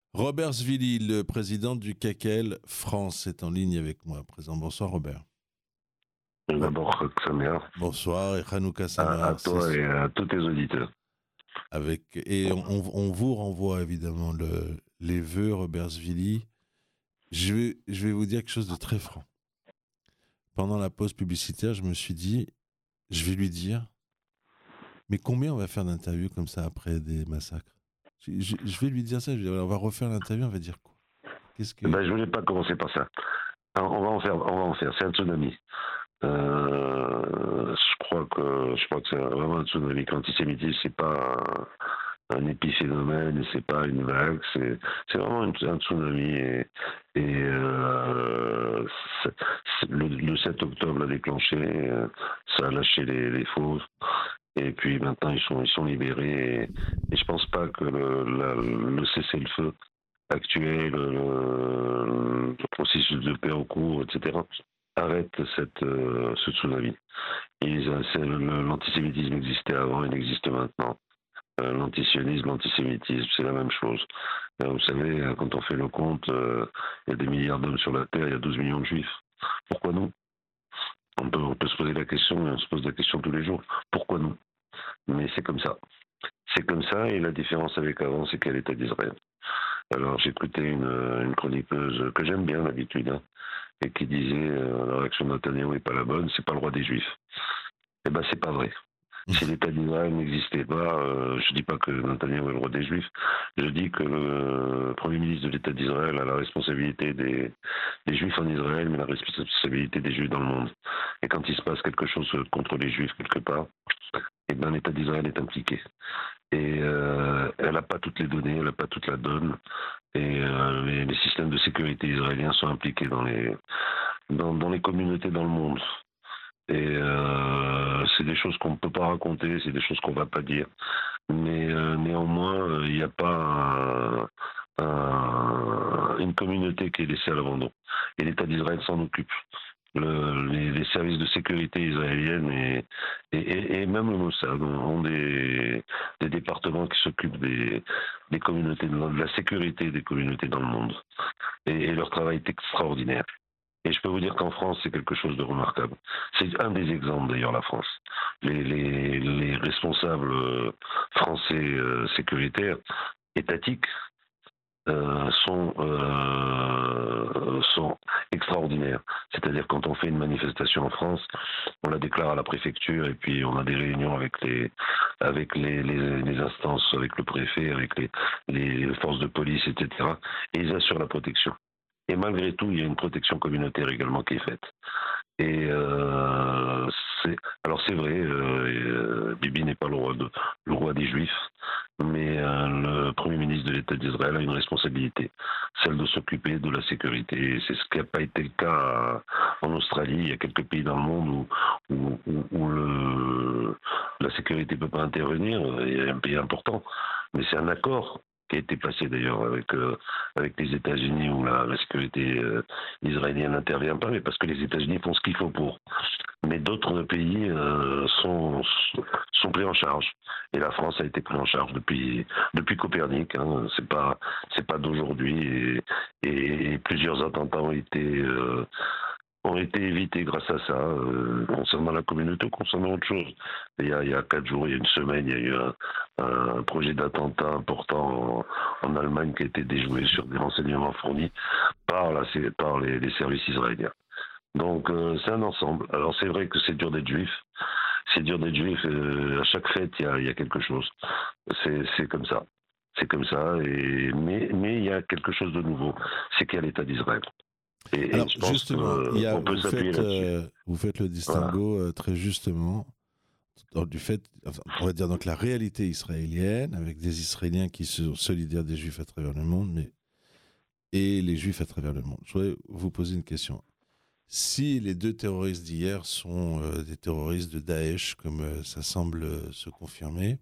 Robert Zvili, le président du CACEL France, est en ligne avec moi à présent. Bonsoir Robert. D'abord, Samer, Bonsoir et Hanouka à Samer. toi et à tous tes auditeurs. On vous renvoie évidemment les vœux, Robert Zvili. Je vais vous dire quelque chose de très franc. Pendant la pause publicitaire, je me suis dit, je vais lui dire, mais combien on va faire d'interviews comme ça après des massacres? Je vais lui dire ça, on va refaire l'interview, on va dire quoi? Qu'est-ce que... Je voulais pas commencer par ça. Alors, on va en faire. C'est un tsunami. Je crois que c'est vraiment un tsunami. L'antisémitisme, c'est pas un épiphénomène, c'est pas une vague, c'est vraiment un tsunami. Le 7 octobre l'a déclenché, ça a lâché les faux. Et puis maintenant ils sont libérés et je pense pas que le cessez-le-feu actuel, le processus de paix en cours, etc., arrête ce tsunami. L'antisémitisme existait avant, il existe maintenant. L'antisionisme, l'antisémitisme, c'est la même chose. Vous savez, quand on fait le compte, il y a des milliards d'hommes sur la Terre, il y a 12 millions de juifs. Pourquoi nous? On peut se poser la question, et on se pose la question tous les jours. Pourquoi nous? Mais c'est comme ça. C'est comme ça, et la différence avec avant, c'est qu'il y a l'État d'Israël. Alors j'écoutais une chroniqueuse que j'aime bien d'habitude, et qui disait la réaction de Netanyahou n'est pas la bonne, c'est pas le roi des Juifs. Eh ben c'est pas vrai. Si l'État d'Israël n'existait pas, je dis pas que Netanyahou est le roi des Juifs, je dis que le Premier ministre de l'État d'Israël a la responsabilité des Juifs en Israël, mais la responsabilité des Juifs dans le monde. Et quand il se passe quelque chose contre les Juifs quelque part, eh ben l'État d'Israël est impliqué. Et elle n'a pas toutes les données, elle n'a pas toute la donne. Et les systèmes de sécurité israéliens sont impliqués dans les communautés dans le monde. Et c'est des choses qu'on ne peut pas raconter, c'est des choses qu'on ne va pas dire. Mais néanmoins, il n'y a pas une communauté qui est laissée à l'abandon. Et l'État d'Israël s'en occupe. Les services de sécurité israéliennes et même le Mossad ont des départements qui s'occupent des communautés, de la sécurité des communautés dans le monde. Et leur travail est extraordinaire. Et je peux vous dire qu'en France, c'est quelque chose de remarquable. C'est un des exemples d'ailleurs, la France. Les responsables français sécuritaires, étatiques, sont extraordinaires. C'est-à-dire quand on fait une manifestation en France, on la déclare à la préfecture et puis on a des réunions avec les instances, avec le préfet, avec les forces de police, etc. Et ils assurent la protection. Et malgré tout, il y a une protection communautaire également qui est faite. Et alors c'est vrai, Bibi n'est pas le roi des Juifs, mais le Premier ministre de l'État d'Israël a une responsabilité, celle de s'occuper de la sécurité. Et c'est ce qui n'a pas été le cas en Australie. Il y a quelques pays dans le monde où la sécurité ne peut pas intervenir. Il y a un pays important, mais c'est un accord qui a été passé d'ailleurs avec les États-Unis où la sécurité israélienne n'intervient pas, mais parce que les États-Unis font ce qu'il faut pour. Mais d'autres pays sont pris en charge. Et la France a été prise en charge depuis Copernic. C'est pas d'aujourd'hui. Et plusieurs attentats ont été évités grâce à ça, concernant la communauté ou concernant autre chose. Il y a 4 jours, il y a une semaine, il y a eu un projet d'attentat important en Allemagne qui a été déjoué sur des renseignements fournis par les services israéliens. Donc c'est un ensemble. Alors c'est vrai que c'est dur d'être juif. C'est dur d'être juif. À chaque fête, il y a quelque chose. C'est comme ça. C'est comme ça. Mais il y a quelque chose de nouveau. C'est qu'il y a l'État d'Israël. Alors, Je pense justement, qu'on peut s'appuyer là-dessus. vous faites le distinguo très justement du fait, on va dire donc la réalité israélienne, avec des Israéliens qui sont solidaires des Juifs à travers le monde, et les Juifs à travers le monde. Je voudrais vous poser une question. Si les 2 terroristes d'hier sont des terroristes de Daesh, comme ça semble se confirmer,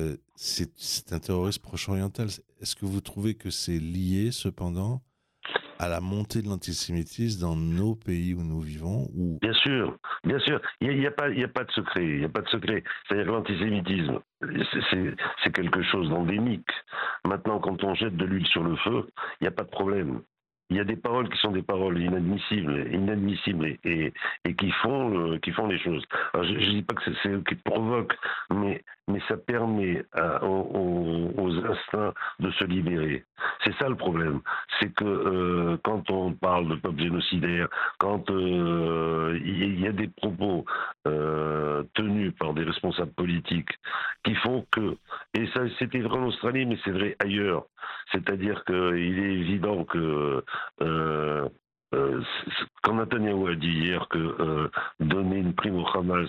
c'est un terroriste proche-oriental. Est-ce que vous trouvez que c'est lié, cependant, à la montée de l'antisémitisme dans nos pays où nous vivons ou... Bien sûr, bien sûr. Il n'y a pas de secret. Il n'y a pas de secret. C'est-à-dire que l'antisémitisme, c'est quelque chose d'endémique. Maintenant, quand on jette de l'huile sur le feu, il n'y a pas de problème. Il y a des paroles qui sont des paroles inadmissibles et qui font les choses. Alors, je ne dis pas que c'est eux qui provoquent, mais ça permet aux instincts de se libérer. C'est ça le problème. C'est que quand on parle de peuple génocidaire, quand il y a des propos tenus par des responsables politiques qui font que, et ça c'était vrai en Australie, mais c'est vrai ailleurs, c'est-à-dire qu'il est évident que quand Netanyahou a dit hier que donner une prime au Hamas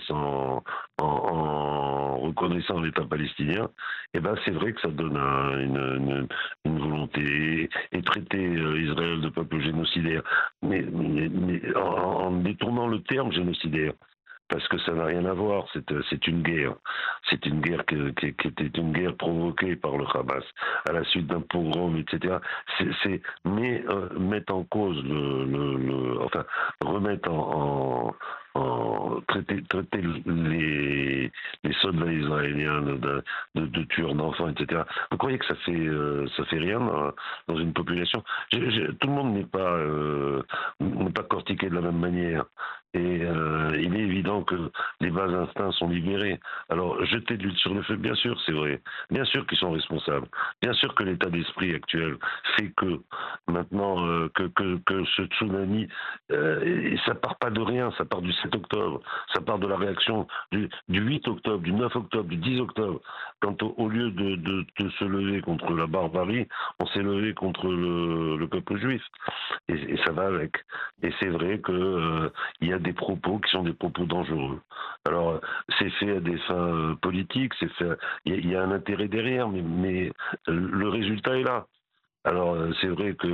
en reconnaissant l'État palestinien, eh ben c'est vrai que ça donne une volonté et traiter Israël de peuple génocidaire, mais en détournant le terme génocidaire. Parce que ça n'a rien à voir, c'est une guerre. C'est une guerre qui était une guerre provoquée par le Hamas à la suite d'un pogrom, etc. Mais mettre en cause enfin remettre traiter les soldats israéliens de tueurs d'enfants, etc. Vous croyez que ça fait rien dans une population? Tout le monde n'est pas cortiqué de la même manière. Et il est évident que les bas instincts sont libérés. Alors, jeter de l'huile sur le feu, bien sûr, c'est vrai. Bien sûr qu'ils sont responsables. Bien sûr que l'état d'esprit actuel fait que maintenant que ce tsunami, ça part pas de rien, ça part du 7 octobre, ça part de la réaction du 8 octobre, du 9 octobre, du 10 octobre. Quand au lieu de se lever contre la barbarie, on s'est levé contre le peuple juif. Et ça va avec. Et c'est vrai que il y a des propos qui sont des propos dangereux. Alors, c'est fait à des fins politiques, il y a un intérêt derrière, mais le résultat est là. Alors, c'est vrai que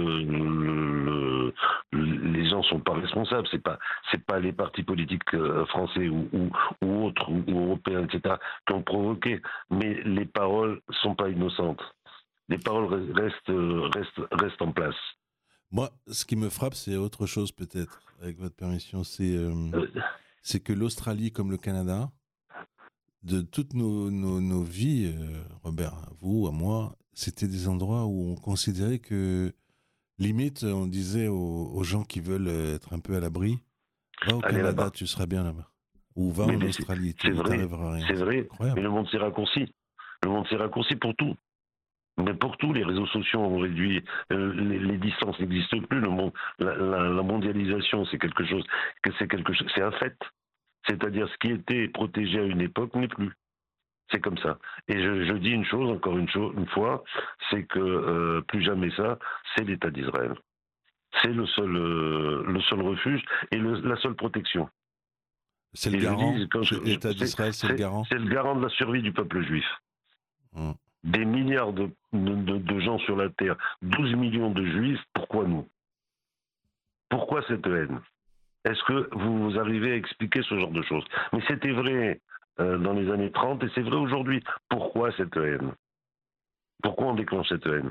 les gens sont pas responsables. C'est pas les partis politiques français ou autres ou européens, etc., qui ont provoqué. Mais les paroles sont pas innocentes. Les paroles restent en place. Moi, ce qui me frappe, c'est autre chose peut-être, avec votre permission, c'est que l'Australie comme le Canada, de toutes nos vies, Robert, à vous, à moi, c'était des endroits où on considérait que, limite, on disait aux gens qui veulent être un peu à l'abri, va au Canada, tu seras bien là-bas. Ou va en Australie, tu n'arriveras à rien. C'est vrai, incroyable. Mais le monde s'est raccourci. Le monde s'est raccourci pour tout. Mais pour tout, les réseaux sociaux ont réduit, les distances n'existent plus. Le monde, la mondialisation, c'est un fait. C'est-à-dire ce qui était protégé à une époque n'est plus. C'est comme ça. Et je dis une chose, encore une fois, c'est que plus jamais ça, c'est l'État d'Israël. C'est le seul refuge et la seule protection. C'est le garant. L'État d'Israël, c'est le garant. C'est le garant de la survie du peuple juif. Des milliards de gens sur la terre, 12 millions de juifs, pourquoi nous? Pourquoi cette haine? Est-ce que vous arrivez à expliquer ce genre de choses? Mais c'était vrai dans les années 30 et c'est vrai aujourd'hui. Pourquoi cette haine? Pourquoi on déclenche cette haine?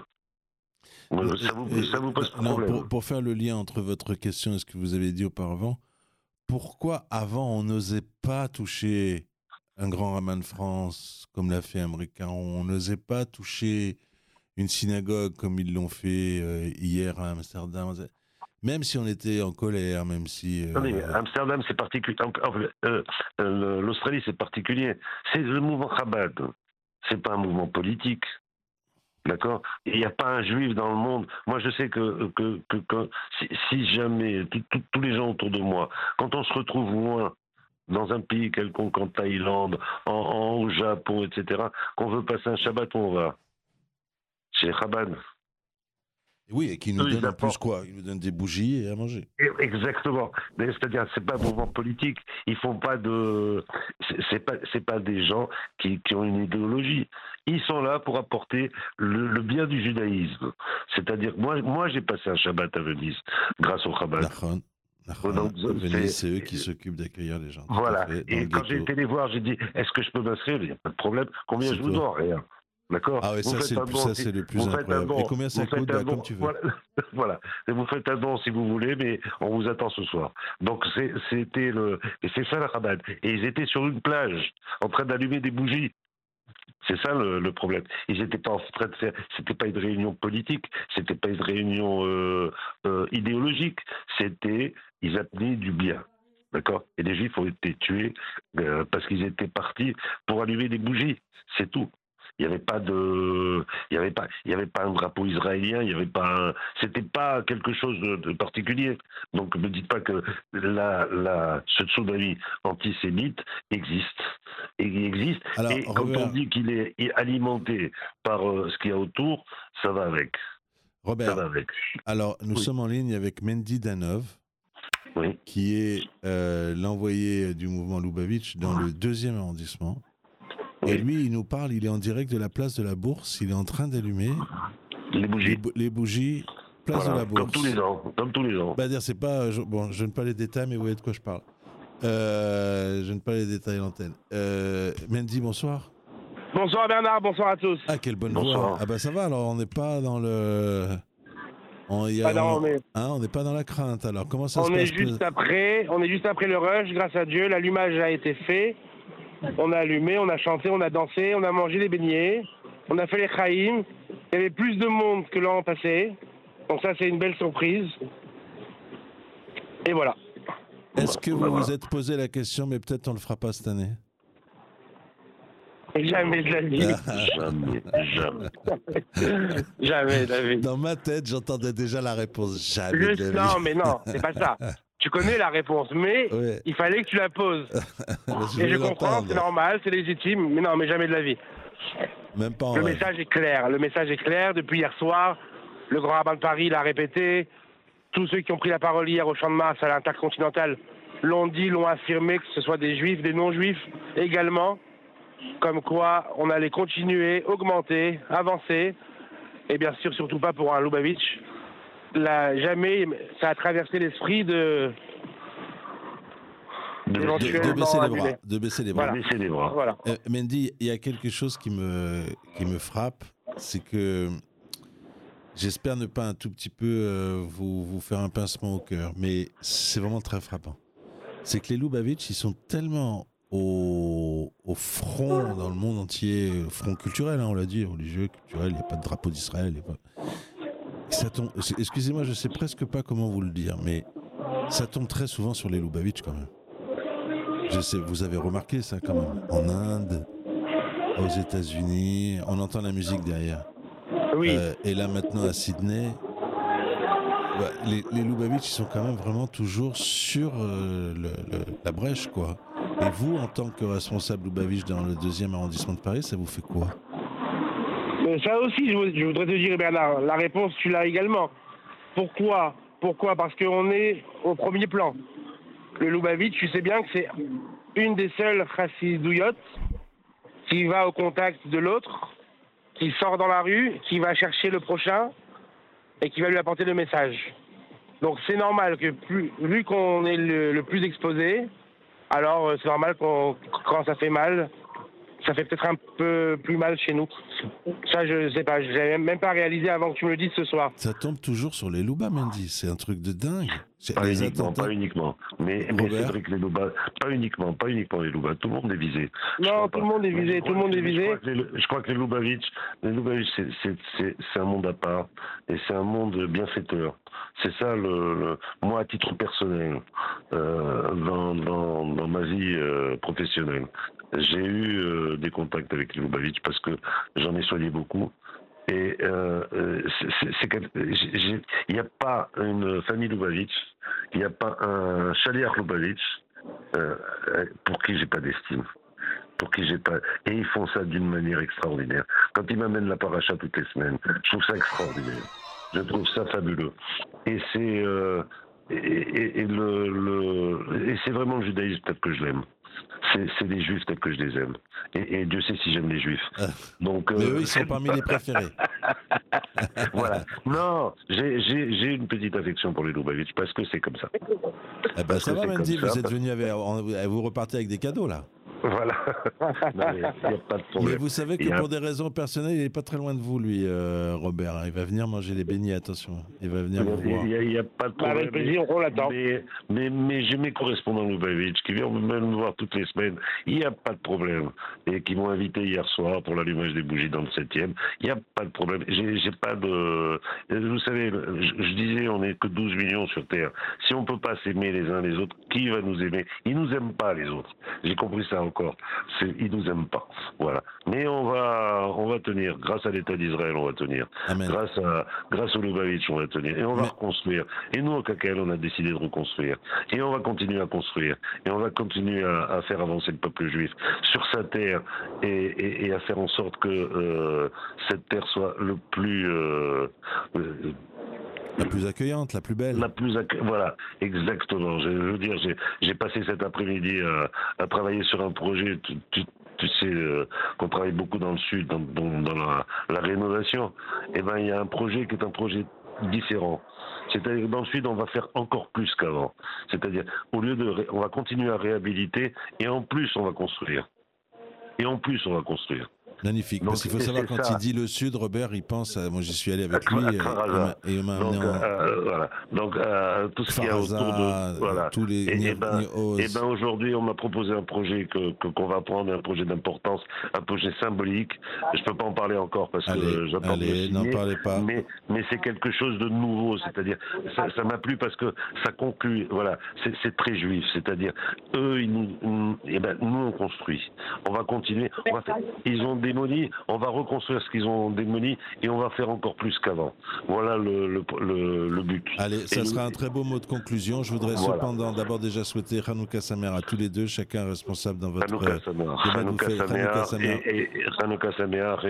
Ça vous pose problème? Pour faire le lien entre votre question et ce que vous avez dit auparavant, pourquoi avant on n'osait pas toucher un grand rabbin de France comme l'a fait Américain, on n'osait pas toucher une synagogue comme ils l'ont fait hier à Amsterdam, même si on était en colère, même si... Amsterdam, c'est particulier. L'Australie, c'est particulier. C'est le mouvement Chabad. C'est pas un mouvement politique. D'accord? Il n'y a pas un juif dans le monde. Moi, je sais que si jamais, tous les gens autour de moi, quand on se retrouve loin, dans un pays quelconque, en Thaïlande, au Japon, etc., qu'on veut passer un Shabbat, on va chez Chabad. Oui, et qui nous donne en plus quoi? Ils nous donnent des bougies et à manger. Exactement. C'est-à-dire, c'est pas un mouvement politique. Ils font pas de. C'est pas des gens qui ont une idéologie. Ils sont là pour apporter le bien du judaïsme. C'est-à-dire, moi, j'ai passé un Shabbat à Venise grâce au Chabad. Venise, c'est eux qui s'occupent d'accueillir les gens. Voilà. Et quand j'ai été les voir, j'ai dit, est-ce que je peux m'inscrire? Il n'y a pas de problème. Combien je vous dois? Rien. D'accord. Ah ouais, ça c'est le plus incroyable. Et combien ça coûte? Comme tu veux. Voilà. Voilà. Et vous faites un don si vous voulez, mais on vous attend ce soir. Donc et c'est ça la Chabad. Et ils étaient sur une plage, en train d'allumer des bougies. C'est ça le problème. Ils n'étaient pas en train de faire. C'était pas une réunion politique. C'était pas une réunion idéologique. Ils appellaient du bien. D'accord. Et les Juifs ont été tués parce qu'ils étaient partis pour allumer des bougies. C'est tout. Il n'y avait pas un drapeau israélien, c'était pas quelque chose de particulier. Donc ne dites pas que ce tsunami antisémite existe. Et il existe. Alors, et quand Robert, on dit qu'il est alimenté par ce qu'il y a autour, ça va avec. Robert, ça va avec. Alors nous sommes en ligne avec Mendy Danov, oui. qui est l'envoyé du mouvement Lubavitch dans le 2e arrondissement. Et lui, il nous parle, il est en direct de la place de la Bourse, il est en train d'allumer les bougies. Les bougies, place de la Bourse. Comme tous les ans. Bah, dire, c'est pas, je ne pas les détails, mais vous voyez de quoi je parle. Je ne pas les détails à l'antenne. Mendy, bonsoir. Bonsoir Bernard, bonsoir à tous. Ah, quelle bonne voix. Ah bah ça va, alors on n'est pas dans le... on n'est pas dans la crainte, alors comment ça se passe? On est juste après le rush, grâce à Dieu, l'allumage a été fait. On a allumé, on a chanté, on a dansé, on a mangé des beignets, on a fait les chaïm. Il y avait plus de monde que l'an passé. Donc ça, c'est une belle surprise. Et voilà. Est-ce que vous vous êtes posé la question, mais peut-être on ne le fera pas cette année? Jamais de la vie. Jamais de la vie. Dans ma tête, j'entendais déjà la réponse. Jamais de la vie. Non, mais non, c'est pas ça. Tu connais la réponse, mais il fallait que tu la poses. Et je comprends, c'est normal, c'est légitime, mais non, mais jamais de la vie. Même pas en Le rêve. message est clair. Le message est clair depuis hier soir. Le grand rabbin de Paris l'a répété. Tous ceux qui ont pris la parole hier au Champ de Mars à l'Intercontinental l'ont dit, l'ont affirmé, que ce soit des juifs, des non-juifs également. Comme quoi, on allait continuer, augmenter, avancer. Et bien sûr, surtout pas pour un Lubavitch. Jamais ça a traversé l'esprit de baisser les bras. Voilà. Baisser les bras. Voilà. Mendy, il y a quelque chose qui me frappe, c'est que j'espère ne pas un tout petit peu vous faire un pincement au cœur, mais c'est vraiment très frappant. C'est que les Lubavitch, ils sont tellement au front dans le monde entier, front culturel, hein, on l'a dit, religieux, culturel, il n'y a pas de drapeau d'Israël, ça tombe, excusez-moi, je ne sais presque pas comment vous le dire, mais ça tombe très souvent sur les Lubavitch quand même. Je sais, vous avez remarqué ça quand même. En Inde, aux États-Unis, on entend la musique derrière. Oui. Et là maintenant à Sydney, les Lubavitch, ils sont quand même vraiment toujours sur la brèche, quoi. Et vous, en tant que responsable Lubavitch dans le 2e arrondissement de Paris, ça vous fait quoi? Mais ça aussi, je voudrais te dire, Bernard, la réponse, tu l'as également. Pourquoi? Parce qu'on est au premier plan. Le Lubavitch, tu sais bien que c'est une des seules chassidouillottes qui va au contact de l'autre, qui sort dans la rue, qui va chercher le prochain et qui va lui apporter le message. Donc c'est normal que vu qu'on est le plus exposé, alors c'est normal quand ça fait mal, ça fait peut-être un peu plus mal chez nous. Ça, je sais pas, je n'avais même pas réalisé avant que tu me le dises ce soir. Ça tombe toujours sur les Loubas, Mendy, c'est un truc de dingue. Pas uniquement. Mais c'est vrai que les Loubas, pas uniquement les Loubas, tout le monde est visé. Non, tout le monde est visé, Je crois que les Lubavitch, c'est un monde à part, et c'est un monde bienfaiteur. C'est ça, moi, à titre personnel, dans ma vie professionnelle, j'ai eu des contacts avec les Lubavitch parce que j'en ai soigné beaucoup. Et il n'y a pas une famille Lubavitch, il n'y a pas un chaliar Lubavitch pour qui j'ai pas d'estime. Et ils font ça d'une manière extraordinaire. Quand ils m'amènent la paracha toutes les semaines, je trouve ça extraordinaire. Je trouve ça fabuleux. Et c'est c'est vraiment le judaïsme tel que je l'aime. C'est les juifs tels que je les aime. Et Dieu sait si j'aime les juifs. Donc, mais eux, ils sont parmi les préférés. Voilà. Non, j'ai une petite affection pour les Lubavitch parce que c'est comme ça. Eh ben, ça va, Mendy, vous êtes venu vous repartez avec des cadeaux, là. Voilà. Non, il n'y a pas de problème. Mais vous savez que pour des raisons personnelles, il n'est pas très loin de vous, lui, Robert. Il va venir manger les beignets, attention. Il va venir vous voir. Il n'y a pas de problème. Avec plaisir, on l'attend. Mais j'ai mes correspondants Lubavitch qui viennent même me voir toutes les semaines. Il n'y a pas de problème. Et qui m'ont invité hier soir pour l'allumage des bougies dans le 7e. Il n'y a pas de problème. J'ai pas de... Vous savez, je disais, on n'est que 12 millions sur Terre. Si on ne peut pas s'aimer les uns les autres, qui va nous aimer? Ils nous aiment pas, les autres. J'ai compris ça encore. Ils nous aiment pas. Voilà. Mais on va tenir. Grâce à l'État d'Israël, on va tenir. Amen. Grâce au Lubavitch, on va tenir. Et on va reconstruire. Et nous, au KKL, on a décidé de reconstruire. Et on va continuer à construire. Et on va continuer à faire avancer le peuple juif sur sa terre et à faire en sorte que cette terre soit le plus... la plus accueillante, la plus belle. Voilà, exactement. Je veux dire, j'ai passé cet après-midi à travailler sur un projet. Tu sais qu'on travaille beaucoup dans le sud, dans la rénovation. Eh ben, il y a un projet qui est un projet différent. C'est-à-dire que dans le sud, on va faire encore plus qu'avant. C'est-à-dire, on va continuer à réhabiliter et en plus, on va construire. Magnifique. Donc, parce qu'il faut savoir, quand il dit le sud, Robert, il pense à... Moi, j'y suis allé avec lui et il m'a amené voilà. Donc, tout ce qu'il y a autour de... Voilà. Tous les et ben, aujourd'hui, on m'a proposé un projet qu'on va prendre, un projet d'importance, un projet symbolique. Je ne peux pas en parler encore parce que j'attends de le signer. N'en parlez pas. Mais c'est quelque chose de nouveau. C'est-à-dire, ça m'a plu parce que ça conclut... Voilà, c'est très juif. C'est-à-dire, eux, nous, on construit. On va continuer. Ils ont démoli, on va reconstruire ce qu'ils ont démoli et on va faire encore plus qu'avant. Voilà le but. Allez, ça sera un très beau mot de conclusion. Je voudrais cependant d'abord déjà souhaiter Hanouka Sameach à tous les deux, chacun responsable dans votre... Hanouka Sameach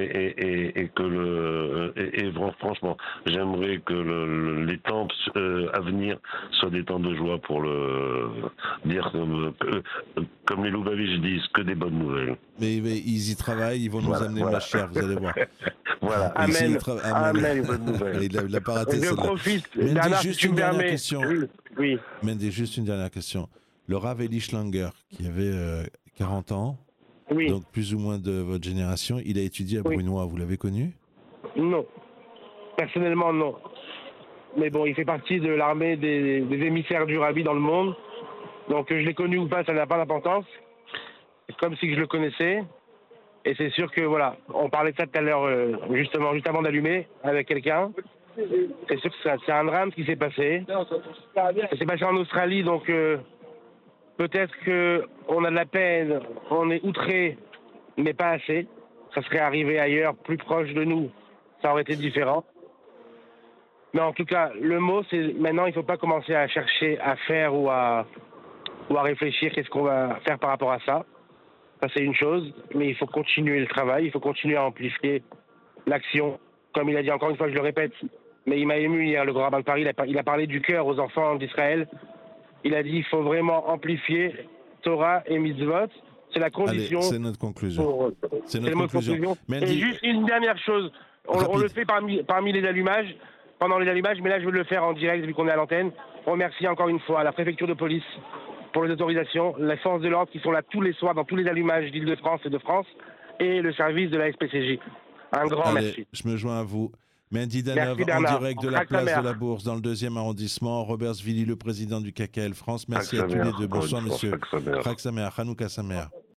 et franchement, j'aimerais que les temps à venir soient des temps de joie pour dire comme les Lubavitch disent, que des bonnes nouvelles. Mais ils y travaillent, ils vont nous amener ma chère, vous allez voir. Voilà. Amen. Amen. Bonne nouvelle. Il n'a pas raté. Je profite. Juste une dernière question. Oui. Mendy, juste une dernière question. Le Rav Eli Schlanger, qui avait 40 ans, donc plus ou moins de votre génération, il a étudié à Brunois. Vous l'avez connu? Non. Personnellement, non. Mais bon, il fait partie de l'armée des émissaires du Rabbi dans le monde. Donc, je l'ai connu ou pas, ça n'a pas d'importance. C'est comme si je le connaissais. Et c'est sûr que, voilà, on parlait de ça tout à l'heure, justement, juste avant d'allumer, avec quelqu'un. C'est sûr que c'est un drame qui s'est passé. Ça s'est passé en Australie, donc peut-être qu'on a de la peine, on est outré, mais pas assez. Ça serait arrivé ailleurs, plus proche de nous, ça aurait été différent. Mais en tout cas, le mot, c'est maintenant, il ne faut pas commencer à chercher à faire ou à réfléchir qu'est-ce qu'on va faire par rapport à ça. Ça, c'est une chose, mais il faut continuer le travail, il faut continuer à amplifier l'action. Comme il a dit, encore une fois, je le répète, mais il m'a ému hier, le grand rabbin de Paris, il a parlé du cœur aux enfants d'Israël. Il a dit il faut vraiment amplifier Torah et mitzvot. C'est la condition. Allez, c'est notre conclusion. C'est notre conclusion. Et juste une dernière chose, on le fait parmi les allumages, pendant les allumages, mais là je veux le faire en direct vu qu'on est à l'antenne. On remercie encore une fois la préfecture de police pour les autorisations, les forces de l'ordre qui sont là tous les soirs dans tous les allumages d'Île-de-France et de France, et le service de la SPCJ. Un grand merci. Je me joins à vous. Mendy Danov, en direct de la place de la Bourse, dans le 2e arrondissement. Robert Zvili, le président du KKL France. Merci à tous les deux. Bonsoir, monsieur. Chag Sameach, Hanouka Sameach.